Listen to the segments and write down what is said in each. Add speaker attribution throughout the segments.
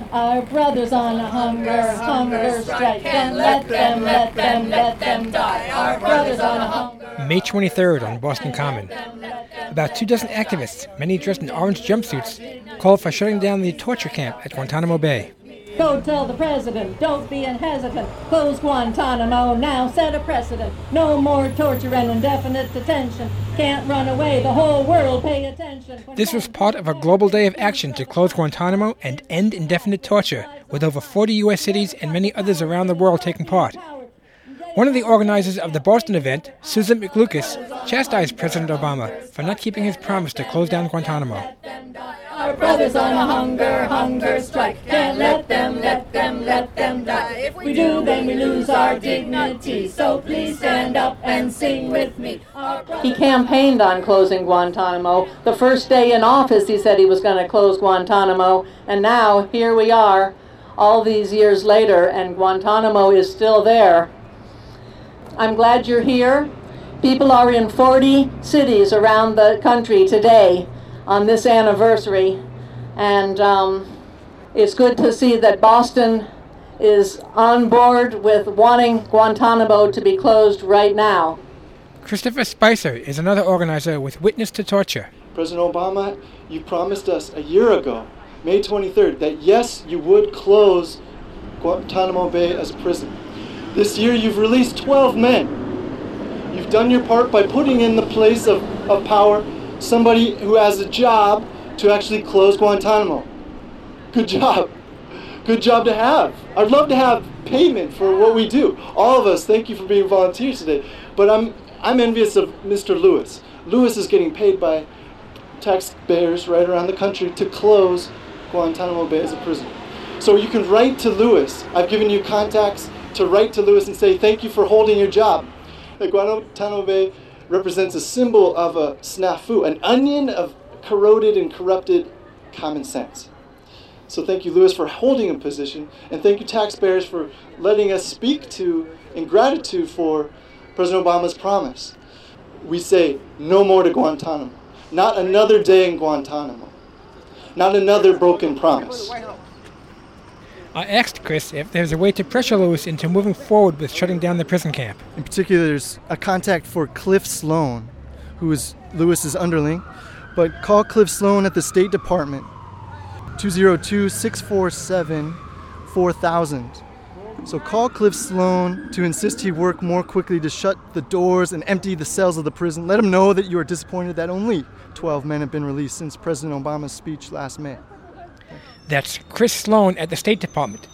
Speaker 1: Our brothers on a hunger strike. Can't let them die. Our brothers on a hunger.
Speaker 2: May 23rd on Boston Common. About 24 activists, many dressed in orange jumpsuits, called for shutting down the torture camp at Guantanamo Bay.
Speaker 1: Go tell the president, don't be hesitant. Close Guantanamo now, set a precedent. No more torture and indefinite detention. Can't run away, the whole world pay attention.
Speaker 2: This was part of a global day of action to close Guantanamo and end indefinite torture, with over 40 U.S. cities and many others around the world taking part. One of the organizers of the Boston event, Susan McLucas, chastised President Obama for not keeping his promise to close down Guantanamo.
Speaker 1: Our brothers on a hunger strike. Can't let them die. If we do, then we lose our dignity. So please stand up and sing with me. He campaigned on closing Guantanamo. The first day in office, he said he was going to close Guantanamo. And now, here we are, all these years later, and Guantanamo is still there. I'm glad you're here. People are in 40 cities around the country today on this anniversary, and it's good to see that Boston is on board with wanting Guantanamo to be closed right now.
Speaker 2: Christopher Spicer is another organizer with Witness to Torture.
Speaker 3: President Obama, you promised us a year ago, May 23rd, that yes, you would close Guantanamo Bay as a prison. This year you've released 12 men. You've done your part by putting in the place of power somebody who has a job to actually close Guantanamo. Good job. Good job to have. I'd love to have payment for what we do. All of us, thank you for being volunteers today. But I'm envious of Mr. Lewis. Lewis is getting paid by taxpayers right around the country to close Guantanamo Bay as a prison. So you can write to Lewis. I've given you contacts to write to Lewis and say thank you for holding your job. At Guantanamo Bay represents a symbol of a snafu, an onion of corroded and corrupted common sense. So thank you, Lewis, for holding a position, and thank you, taxpayers, for letting us speak to in gratitude for President Obama's promise. We say no more to Guantanamo. Not another day in Guantanamo. Not another broken promise.
Speaker 2: I asked Chris if there's a way to pressure Lewis into moving forward with shutting down the prison camp.
Speaker 4: In particular, there's a contact for Cliff Sloan, who is Lewis's underling. But call Cliff Sloan at the State Department, 202-647-4000. So call Cliff Sloan to insist he work more quickly to shut the doors and empty the cells of the prison. Let him know that you are disappointed that only 12 men have been released since President Obama's speech last May.
Speaker 2: That's Chris Sloan at the State Department,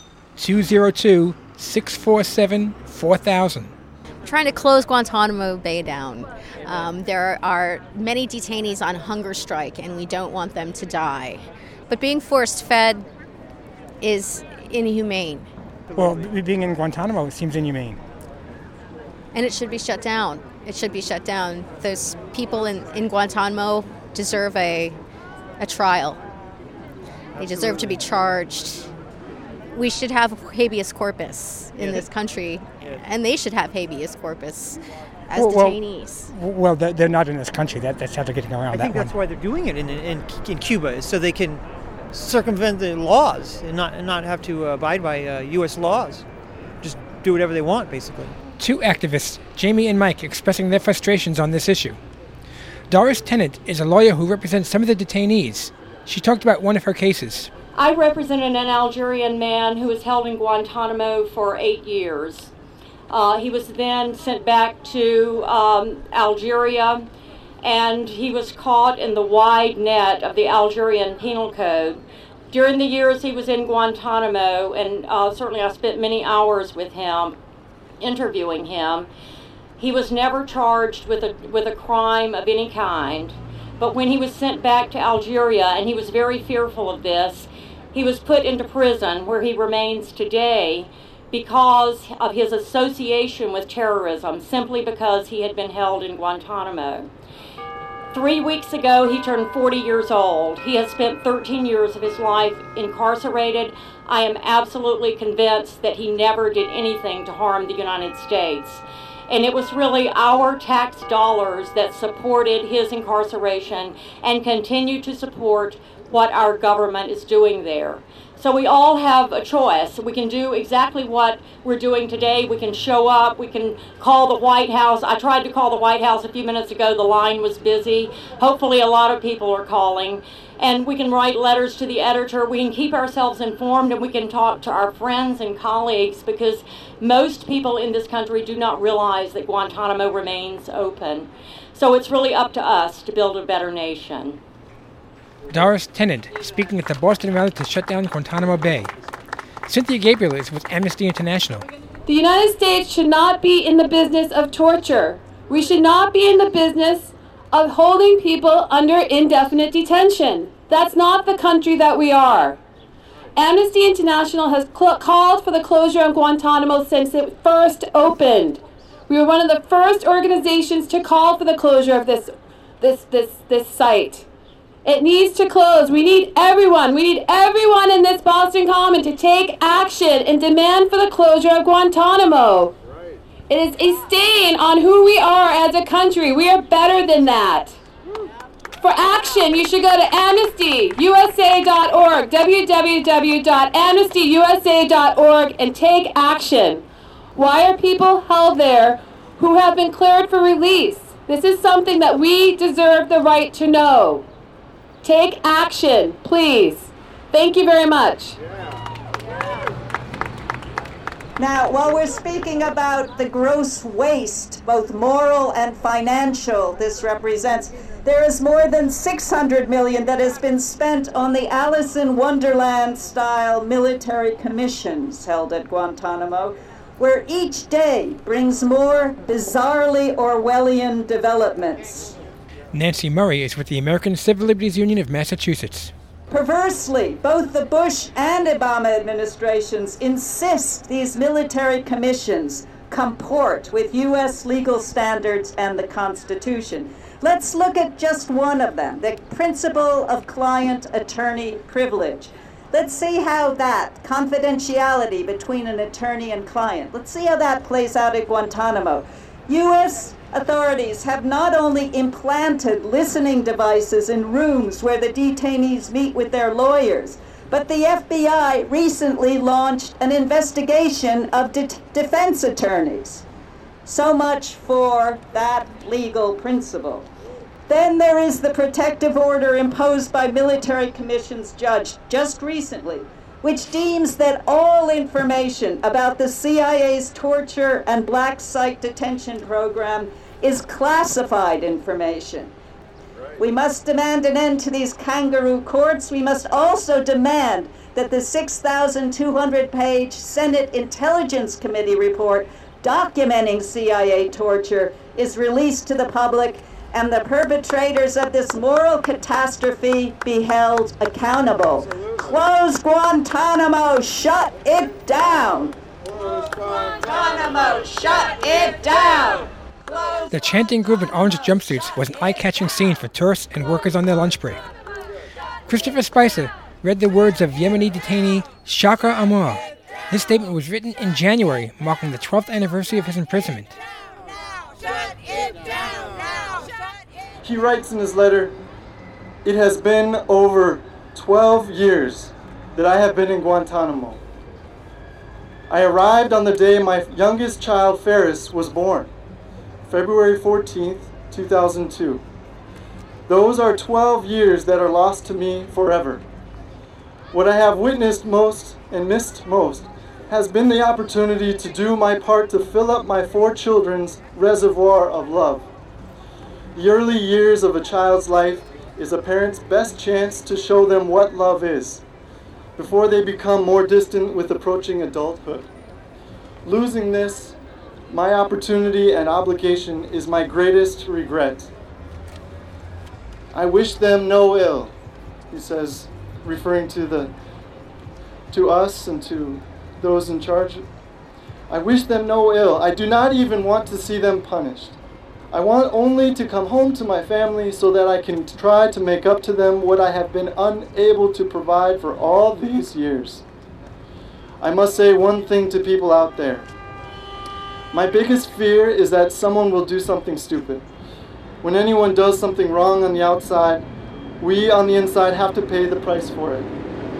Speaker 2: 202-647-4000.
Speaker 5: Trying to close Guantanamo Bay down. There are many detainees on hunger strike, and we don't want them to die. But being force-fed is inhumane.
Speaker 2: Well, being in Guantanamo seems inhumane.
Speaker 5: And it should be shut down. It should be shut down. Those people in Guantanamo deserve a trial. They deserve to be charged. We should have habeas corpus in this country, and they should have habeas corpus as detainees.
Speaker 2: Well, they're not in this country. That's how they're getting around that.
Speaker 6: I think that's why they're doing it in Cuba, is so they can circumvent the laws and not have to abide by U.S. laws. Just do whatever they want, basically.
Speaker 2: Two activists, Jamie and Mike, expressing their frustrations on this issue. Doris Tennant is a lawyer who represents some of the detainees. She talked about one of her cases.
Speaker 1: I represented an Algerian man who was held in Guantanamo for 8 years. He was then sent back to Algeria, and he was caught in the wide net of the Algerian Penal Code. During the years he was in Guantanamo, and certainly I spent many hours with him, interviewing him, he was never charged with a crime of any kind. But when he was sent back to Algeria, and he was very fearful of this, he was put into prison where he remains today because of his association with terrorism, simply because he had been held in Guantanamo. 3 weeks ago, he turned 40 years old. He has spent 13 years of his life incarcerated. I am absolutely convinced that he never did anything to harm the United States. And it was really our tax dollars that supported his incarceration and continue to support what our government is doing there. So we all have a choice. We can do exactly what we're doing today. We can show up. We can call the White House. I tried to call the White House a few minutes ago. The line was busy. Hopefully a lot of people are calling. And we can write letters to the editor. We can keep ourselves informed, and we can talk to our friends and colleagues, because most people in this country do not realize that Guantanamo remains open. So it's really up to us to build a better nation.
Speaker 2: Doris Tennant, speaking at the Boston rally to shut down Guantanamo Bay. Cynthia Gabriel is with Amnesty International.
Speaker 7: The United States should not be in the business of torture. We should not be in the business of holding people under indefinite detention. That's not the country that we are. Amnesty International has called for the closure of Guantanamo since it first opened. We were one of the first organizations to call for the closure of this site. It needs to close. We need everyone in this Boston Common to take action and demand for the closure of Guantanamo. Right. It is a stain on who we are as a country. We are better than that. For action, you should go to amnestyusa.org, www.amnestyusa.org, and take action. Why are people held there who have been cleared for release? This is something that we deserve the right to know. Take action, please. Thank you very much.
Speaker 8: Now, while we're speaking about the gross waste, both moral and financial, this represents, there is more than $600 million that has been spent on the Alice in Wonderland-style military commissions held at Guantanamo, where each day brings more bizarrely Orwellian developments.
Speaker 2: Nancy Murray is with the American Civil Liberties Union of Massachusetts.
Speaker 8: Perversely, both the Bush and Obama administrations insist these military commissions comport with U.S. legal standards and the Constitution. Let's look at just one of them, the principle of client-attorney privilege. Let's see how that confidentiality between an attorney and client, let's see how that plays out at Guantanamo. U.S. authorities have not only implanted listening devices in rooms where the detainees meet with their lawyers, but the FBI recently launched an investigation of defense attorneys. So much for that legal principle. Then there is the protective order imposed by military commissions judge just recently, which deems that all information about the CIA's torture and black site detention program is classified information. We must demand an end to these kangaroo courts. We must also demand that the 6,200-page Senate Intelligence Committee report documenting CIA torture is released to the public, and the perpetrators of this moral catastrophe be held accountable. Close Guantanamo, shut it down! Close Guantanamo, shut it down!
Speaker 2: The chanting group in orange jumpsuits was an eye-catching scene for tourists and workers on their lunch break. Christopher Spicer read the words of Yemeni detainee Shaka Amar. His statement was written in January, marking the 12th anniversary of his imprisonment.
Speaker 8: Shut it down!
Speaker 3: He writes in his letter, "It has been over 12 years that I have been in Guantanamo. I arrived on the day my youngest child, Ferris, was born, February 14th, 2002. Those are 12 years that are lost to me forever. What I have witnessed most and missed most has been the opportunity to do my part to fill up my 4 children's reservoir of love. The early years of a child's life is a parent's best chance to show them what love is, before they become more distant with approaching adulthood. Losing this, my opportunity and obligation, is my greatest regret. I wish them no ill," he says, referring to us and to those in charge. "I wish them no ill. I do not even want to see them punished. I want only to come home to my family so that I can try to make up to them what I have been unable to provide for all these years. I must say one thing to people out there. My biggest fear is that someone will do something stupid. When anyone does something wrong on the outside, we on the inside have to pay the price for it.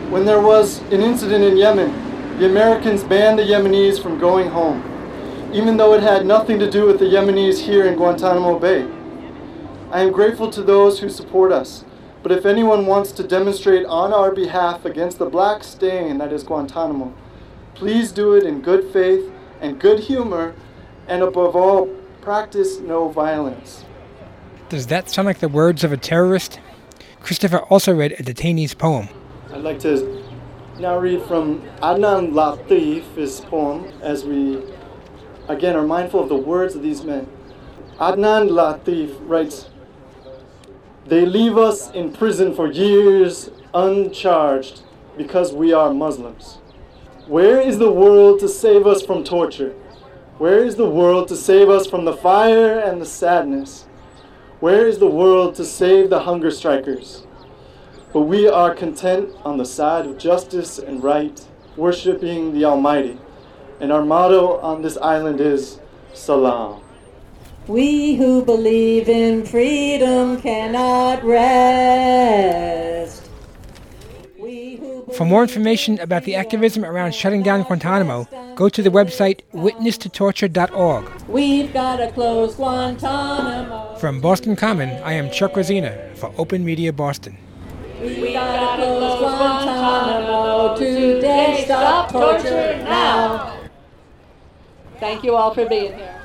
Speaker 3: When there was an incident in Yemen, the Americans banned the Yemenis from going home, even though it had nothing to do with the Yemenis here in Guantanamo Bay. I am grateful to those who support us, but if anyone wants to demonstrate on our behalf against the black stain that is Guantanamo, please do it in good faith and good humor, and above all, practice no violence.
Speaker 2: Does that sound like the words of a terrorist? Christopher also read a detainee's poem.
Speaker 3: I'd like to now read from Adnan Latif's poem as we, again, are mindful of the words of these men. Adnan Latif writes, "They leave us in prison for years uncharged because we are Muslims. Where is the world to save us from torture? Where is the world to save us from the fire and the sadness? Where is the world to save the hunger strikers? But we are content on the side of justice and right, worshiping the Almighty. And our motto on this island is Salam."
Speaker 9: We who believe in freedom cannot rest.
Speaker 2: For more information about the activism around shutting down Guantanamo, go to the website witnesstotorture.org.
Speaker 9: We've got to close Guantanamo.
Speaker 2: From Boston Common, I am Chuck Rosina for Open Media Boston.
Speaker 9: We gotta close Guantanamo today. Stop torture now. Thank you all for being here.